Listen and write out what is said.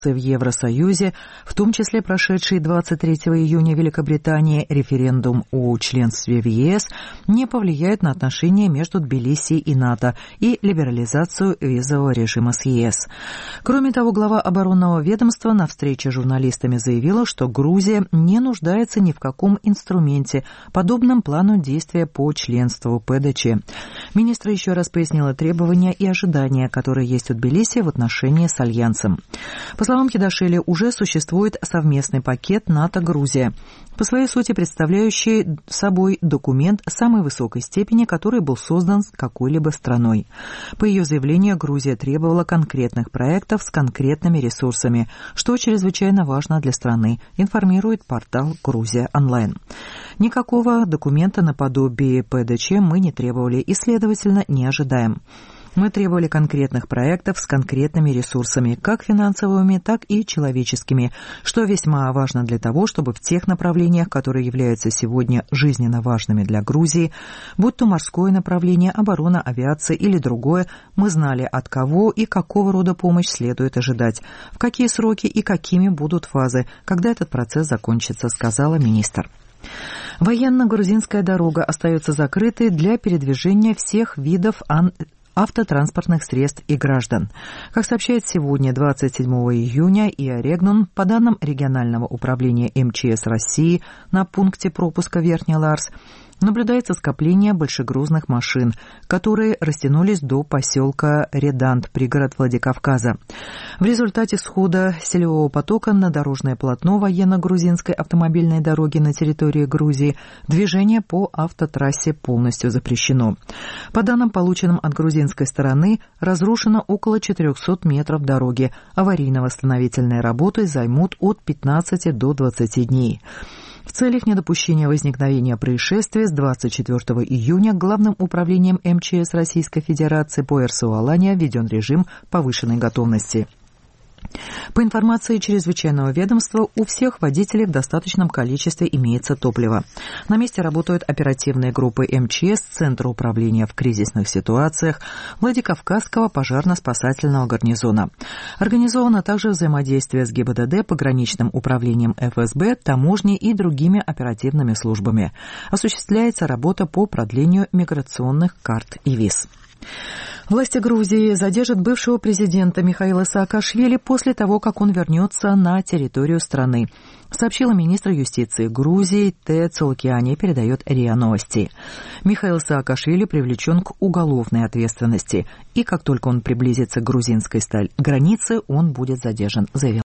в Евросоюзе, в том числе прошедший 23 июня в Великобритании референдум о членстве в ЕС, не повлияет на отношения между Тбилиси и НАТО и либерализацию визового режима с ЕС. Кроме того, глава оборонного ведомства на встрече с журналистами заявила, что Грузия не нуждается ни в каком инструменте, подобном плану действия по членству ПДЧ. Министр еще раз пояснила требования и ожидания, которые есть у Тбилиси в отношении с Альянсом. По словам Хидашвили, уже существует совместный пакет НАТО-Грузия, по своей сути представляющий собой документ самой высокой степени, который был создан какой-либо страной. По ее заявлению, Грузия требовала конкретных проектов с конкретными ресурсами, что чрезвычайно важно для страны, информирует портал «Грузия онлайн». Никакого документа наподобие ПДЧ мы не требовали и, следовательно, не ожидаем. Мы требовали конкретных проектов с конкретными ресурсами, как финансовыми, так и человеческими, что весьма важно для того, чтобы в тех направлениях, которые являются сегодня жизненно важными для Грузии, будь то морское направление, оборона, авиация или другое, мы знали, от кого и какого рода помощь следует ожидать, в какие сроки и какими будут фазы, когда этот процесс закончится, сказала министр. Военно-грузинская дорога остается закрытой для передвижения всех видов автотранспортных средств и граждан. Как сообщает сегодня, 27 июня, ИА «Регнум», по данным регионального управления МЧС России на пункте пропуска Верхний Ларс, наблюдается скопление большегрузных машин, которые растянулись до поселка Редант, пригород Владикавказа. В результате схода селевого потока на дорожное полотно военно-грузинской автомобильной дороги на территории Грузии движение по автотрассе полностью запрещено. По данным, полученным от грузинской стороны, разрушено около 400 метров дороги. Аварийно-восстановительные работы займут от 15 до 20 дней. В целях недопущения возникновения происшествия с 24 июня Главным управлением МЧС Российской Федерации по РСУ «Алания» введен режим повышенной готовности. По информации чрезвычайного ведомства, у всех водителей в достаточном количестве имеется топливо. На месте работают оперативные группы МЧС, Центра управления в кризисных ситуациях, Владикавказского пожарно-спасательного гарнизона. Организовано также взаимодействие с ГИБДД, пограничным управлением ФСБ, таможней и другими оперативными службами. Осуществляется работа по продлению миграционных карт и виз. Власти Грузии задержат бывшего президента Михаила Саакашвили после того, как он вернется на территорию страны, сообщила министр юстиции Грузии Те Цолкиани, передает РИА Новости. Михаил Саакашвили привлечен к уголовной ответственности, и как только он приблизится к грузинской границе, он будет задержан, заявил.